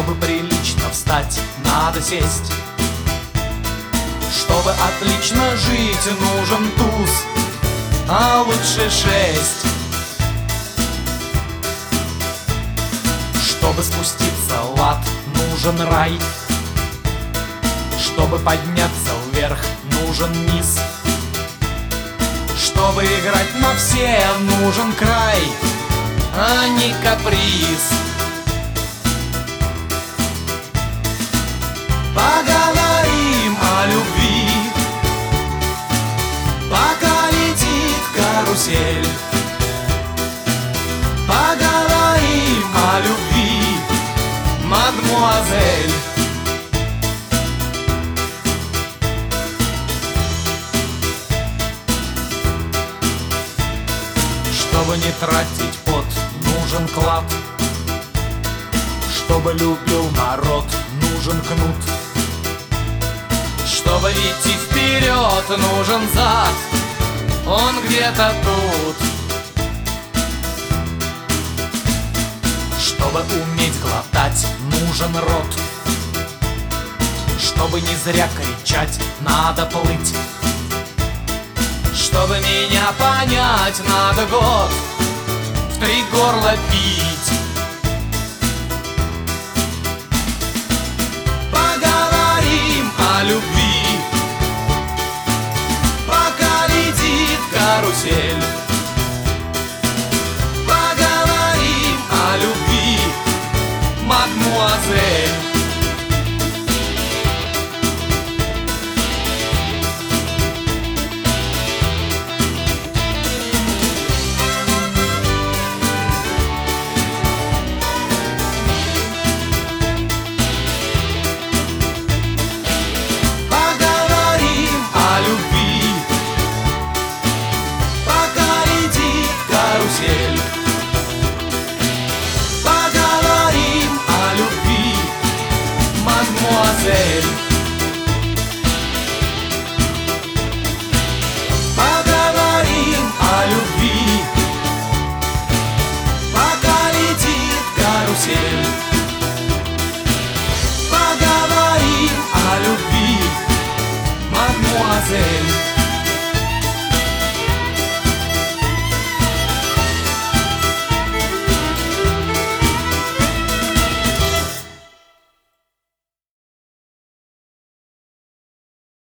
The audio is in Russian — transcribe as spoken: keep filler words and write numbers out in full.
Чтобы прилично встать, надо сесть. Чтобы отлично жить, нужен туз, а лучше шесть. Чтобы спуститься в ад, нужен рай. Чтобы подняться вверх, нужен низ. Чтобы играть на все, нужен край, а не каприз. Поговорим о любви, пока летит карусель. Поговорим о любви, мадмуазель. Чтобы не тратить пот, нужен клад. Чтобы любил народ, нужен кнут. Чтобы идти вперед, нужен зад, он где-то тут. Чтобы уметь глотать, нужен рот. Чтобы не зря кричать, надо плыть. Чтобы меня понять, надо год в три горла пить. Поговорим о любви, пока летит карусель. Поговорим о любви, мадмуазель.